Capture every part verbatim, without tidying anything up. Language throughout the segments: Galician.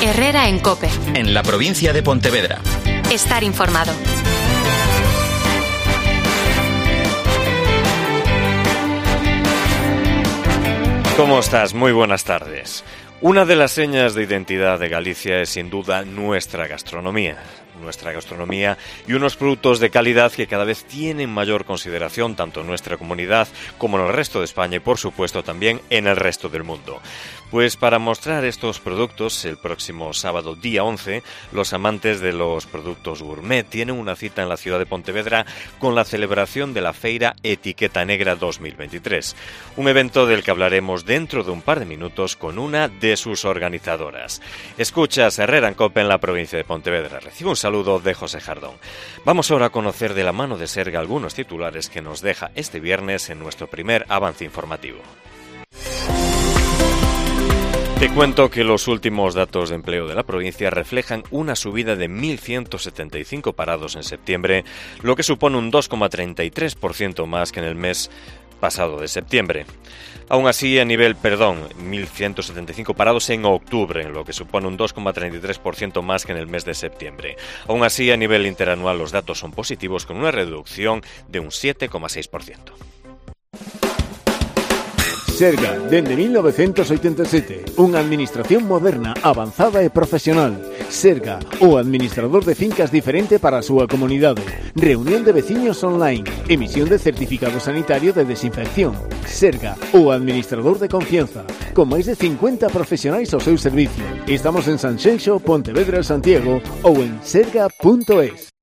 Herrera en COPE. En la provincia de Pontevedra. Estar informado. ¿Cómo estás? Muy buenas tardes. Una de las señas de identidad de Galicia es sin duda nuestra gastronomía. Nuestra gastronomía y unos productos de calidad que cada vez tienen mayor consideración tanto en nuestra comunidad como en el resto de España y por supuesto también en el resto del mundo. Pues para mostrar estos productos, el próximo sábado día once, los amantes de los productos gourmet tienen una cita en la ciudad de Pontevedra con la celebración de la Feira Etiqueta Negra dos mil veintitrés, un evento del que hablaremos dentro de un par de minutos con una de sus organizadoras. Escuchas Herrera en COPE en la provincia de Pontevedra. Recibe un saludo de José Jardón. Vamos ahora a conocer de la mano de Serga algunos titulares que nos deja este viernes en nuestro primer avance informativo. Te cuento que los últimos datos de empleo de la provincia reflejan una subida de mil ciento setenta y cinco parados en septiembre, lo que supone un dos coma treinta y tres por ciento más que en el mes pasado de septiembre. Aún así, a nivel, perdón, mil ciento setenta y cinco parados en octubre, lo que supone un dos coma treinta y tres por ciento más que en el mes de septiembre. Aún así, a nivel interanual los datos son positivos con una reducción de un siete coma seis por ciento. Serga, dende mil novecentos oitenta e sete, unha administración moderna, avanzada e profesional. Serga, o administrador de fincas diferente para a súa comunidade. Reunión de veciños online, emisión de certificado sanitario de desinfección. Serga, o administrador de confianza, con máis de cincuenta profesionais ao seu servicio. Estamos en Sanxenxo, Pontevedra, Santiago ou en serga punto es.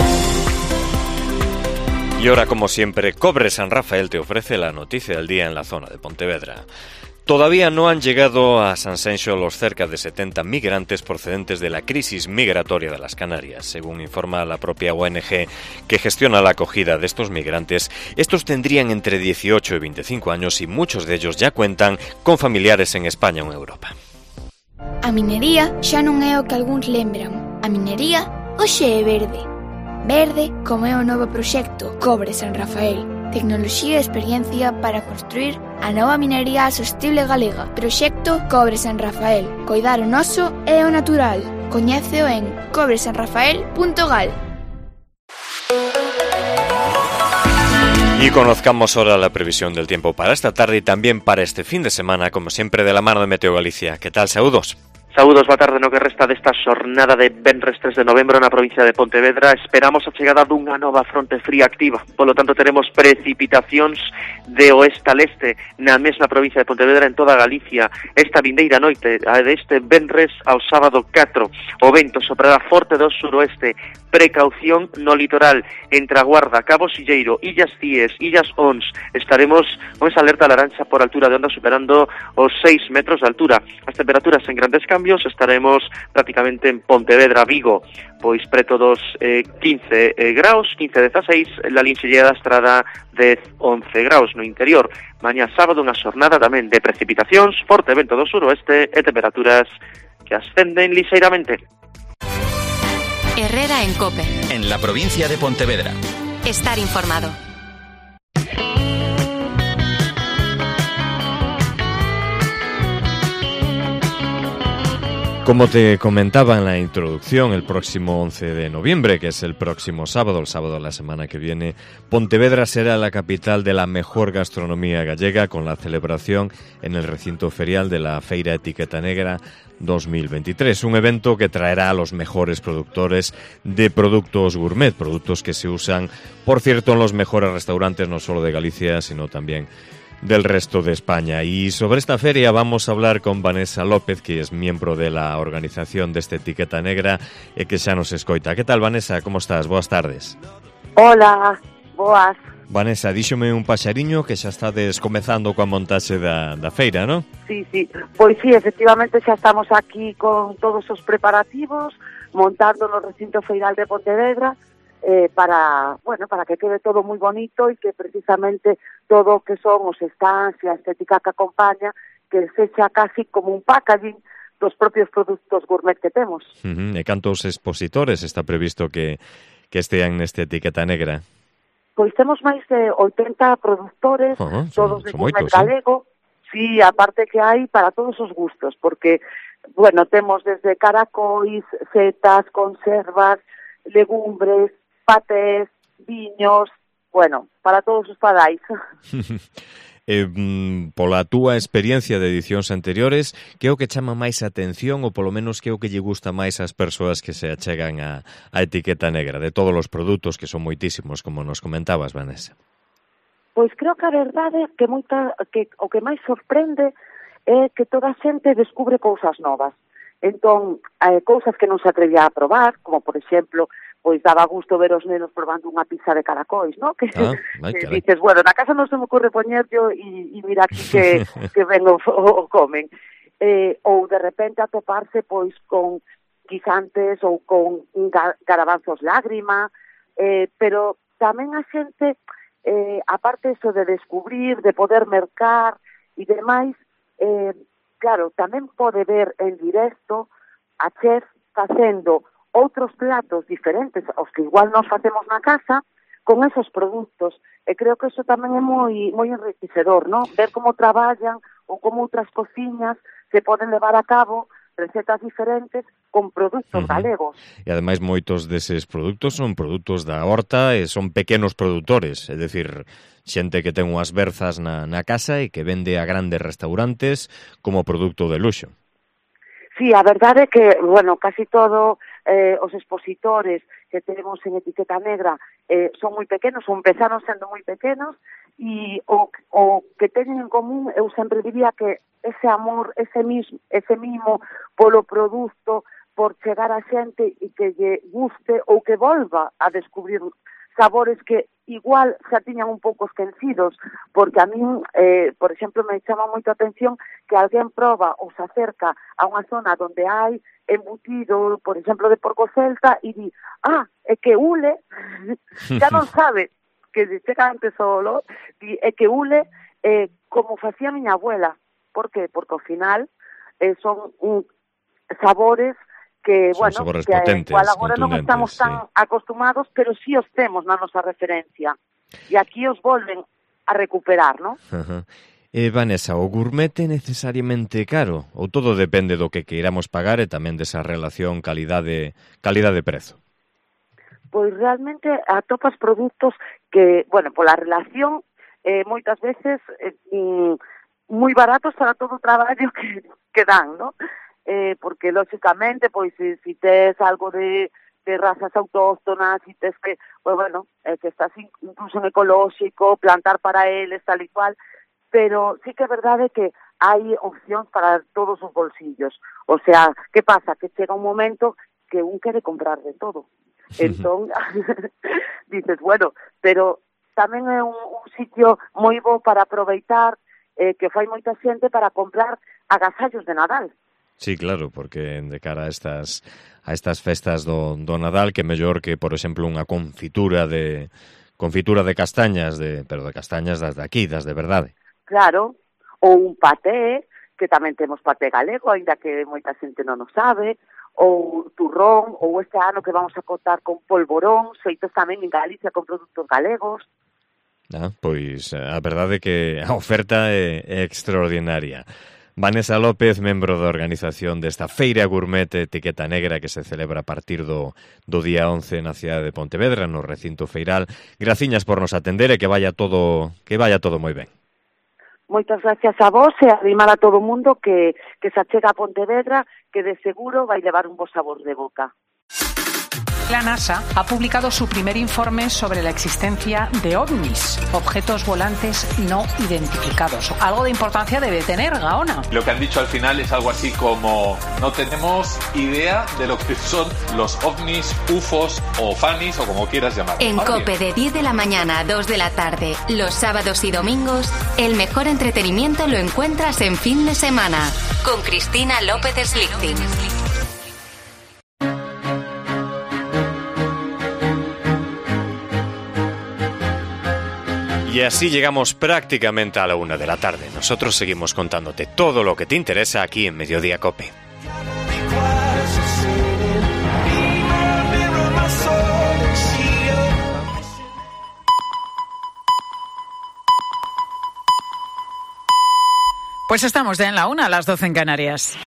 Y ahora, como siempre, Cobre San Rafael te ofrece la noticia del día en la zona de Pontevedra. Todavía no han llegado a Sanxenxo los cerca de setenta migrantes procedentes de la crisis migratoria de las Canarias. Según informa la propia O N G que gestiona la acogida de estos migrantes, estos tendrían entre dieciocho y veinticinco años y muchos de ellos ya cuentan con familiares en España o en Europa. A minería xa non é o que algúns lembran. A minería hoxe é verde. Verde como é o novo proxecto Cobre San Rafael. Tecnoloxía e experiencia para construir a nova minería sostible galega. Proxecto Cobre San Rafael. Coidar o noso e o natural. Coñéceo en cobre san rafael punto gal. Y conozcamos ahora la previsión del tiempo para esta tarde y también para este fin de semana, como siempre de la mano de Meteo Galicia. ¿Qué tal? Saúdos. Saúdos, boa tarde no que resta desta xornada de venres tres de novembro na provincia de Pontevedra. Esperamos a chegada dunha nova fronte fría activa. Polo tanto, teremos precipitacións de oeste a leste na mesma provincia de Pontevedra en toda Galicia. Esta vindeira noite, deste venres ao sábado catro. O vento soprará forte do suroeste. Precaución no litoral entre a Guarda, Cabo Silleiro, Illas Cíes, Illas Ons. Estaremos con esa alerta laranxa por altura de onda superando os seis metros de altura. As temperaturas en grandes cambios estaremos prácticamente en Pontevedra, Vigo, pois preto dos eh, quince eh, graus, quince a dezaseis, la Linxelleda Estrada dez a once graus no interior. Mañá sábado unha xornada tamén de precipitacións, forte vento do suroeste e temperaturas que ascenden lixeiramente. Herrera en COPE. En la provincia de Pontevedra. Estar informado. Como te comentaba en la introducción, el próximo once de noviembre, que es el próximo sábado, el sábado de la semana que viene, Pontevedra será la capital de la mejor gastronomía gallega con la celebración en el recinto ferial de la Feira Etiqueta Negra dos mil veintitrés, un evento que traerá a los mejores productores de productos gourmet, productos que se usan, por cierto, en los mejores restaurantes no solo de Galicia, sino también del resto de España. Y sobre esta feria vamos a hablar con Vanessa López, que es miembro de la organización de esta Etiqueta Negra e que xa nos escoita. Que tal, Vanessa? Como estás? Boas tardes. Hola, boas. Vanessa, díxome un paxariño que xa estades comezando coa montaxe da, da feira, non? Sí, sí, pois sí, efectivamente xa estamos aquí con todos os preparativos, montando no recinto feiral de Pontevedra, eh, para, bueno, para que quede todo moi bonito e que precisamente todo o que son os stands e a estética que acompaña, que sexa casi como un packaging dos propios produtos gourmet que temos. Uh-huh. E cantos expositores está previsto que, que estean nesta Etiqueta Negra? Pois temos máis de oitenta produtores, uh-huh, son, todos de gourmet galego, Sí, aparte que hai para todos os gustos, porque, bueno, temos desde caracois, setas, conservas, legumbres, patés, viños, bueno, para todos os padais. eh, pola túa experiencia de edicións anteriores, que é o que chama máis a atención ou polo menos que é o que lle gusta máis ás persoas que se achegan a, a etiqueta negra de todos os produtos, que son moitísimos, como nos comentabas, Vanessa? Pois creo que a verdade é que, moita, que o que máis sorprende é que toda a xente descubre cousas novas. Entón, eh, cousas que non se atrevía a probar, como por exemplo, pois daba gusto ver os nenos probando unha pizza de caracois, ¿no? Que, ah, ay, que dices, bueno, na casa non se me ocurre poñer yo e, e mira aquí que, que ven o, o comen. Eh, ou de repente atoparse pois con guisantes ou con garabanzos lágrima, eh, pero tamén a xente, eh, aparte eso de descubrir, de poder mercar e demais, eh, claro, tamén pode ver en directo a chef facendo outros platos diferentes aos que igual nos facemos na casa con esos produtos, e creo que eso tamén é moi moi enriquecedor, ¿no? Ver como traballan ou como outras cociñas se poden levar a cabo recetas diferentes con produtos uh-huh. galegos. E ademais moitos deses produtos son produtos da horta e son pequenos produtores, é dicir, xente que ten unhas berzas na, na casa e que vende a grandes restaurantes como produto de luxo. Sí, a verdade é que, bueno, casi todo eh, os expositores que tenemos en etiqueta negra eh, son moi pequenos, ou empezaron sendo moi pequenos, e o, o que teñen en común, eu sempre diría que ese amor, ese mismo, ese mimo polo produto, por chegar a xente e que lle guste ou que volva a descubrir sabores que igual xa tiñan un pouco esquecidos, porque a min, eh, por exemplo, me chama moito a atención que alguén proba ou se acerca a unha zona onde hai embutido, por exemplo, de porco celta e di, ah, é que ule, xa non sabe que se chega antes solo, di, é que ule eh, como facía miña abuela. Por que? Porque ao final eh, son un, sabores que, son bueno, sabores que potentes, igual agora non estamos tan sí. acostumados, pero sí os temos na nosa referencia. E aquí os volven a recuperar, ¿no? Uh-huh. Eh, Vanessa, o gourmet é necesariamente caro? Ou todo depende do que queiramos pagar e tamén desa relación calidade calidade-prezo? Pois realmente atopas produtos que, bueno, pola relación, eh, moitas veces eh, moi baratos para todo o traballo que, que dan, ¿no? Eh, porque, lógicamente, pois, si, si tes algo de, de razas autóctonas, si tes que, pues, bueno, eh, que estás incluso en ecolóxico, plantar para eles, tal e cual, pero sí que é verdade que hai opcións para todos os bolsillos. O sea, que pasa? Que chega un momento que un quere comprar de todo. Entón, dices, bueno, pero tamén é un, un sitio moi bo para aproveitar, eh, que fai moita xente para comprar agasallos de Nadal. Sí, claro, porque de cara a estas a estas festas do, do Nadal, que mellor que, por exemplo, unha confitura de confitura de castañas, de pero de castañas das de aquí, das de verdade. Claro, ou un paté, que tamén temos paté galego, aínda que moita xente non o sabe, ou turrón, ou este ano que vamos a contar con polvorón, feitos tamén en Galicia con produtos galegos. Ah, pois a verdade é que a oferta é, é extraordinaria. Vanessa López, membro da organización desta Feira Gourmet Etiqueta Negra que se celebra a partir do, do día once na cidade de Pontevedra, no recinto feiral. Graciñas por nos atender e que vaya todo que vaya todo moi ben. Moitas gracias a vos e animar a todo o mundo que, que se achega a Pontevedra, que de seguro vai levar un bo sabor de boca. La NASA ha publicado su primer informe sobre la existencia de ovnis, objetos volantes no identificados. Algo de importancia debe tener, Gaona. Lo que han dicho al final es algo así como: no tenemos idea de lo que son los ovnis, ufos o fanis o como quieras llamarlo. En COPE de diez de la mañana a dos de la tarde, los sábados y domingos, el mejor entretenimiento lo encuentras en fin de semana, con Cristina López Slichting. Y así llegamos prácticamente a la una de la tarde. Nosotros seguimos contándote todo lo que te interesa aquí en Mediodía COPE. Pues estamos ya en la una, a las doce en Canarias.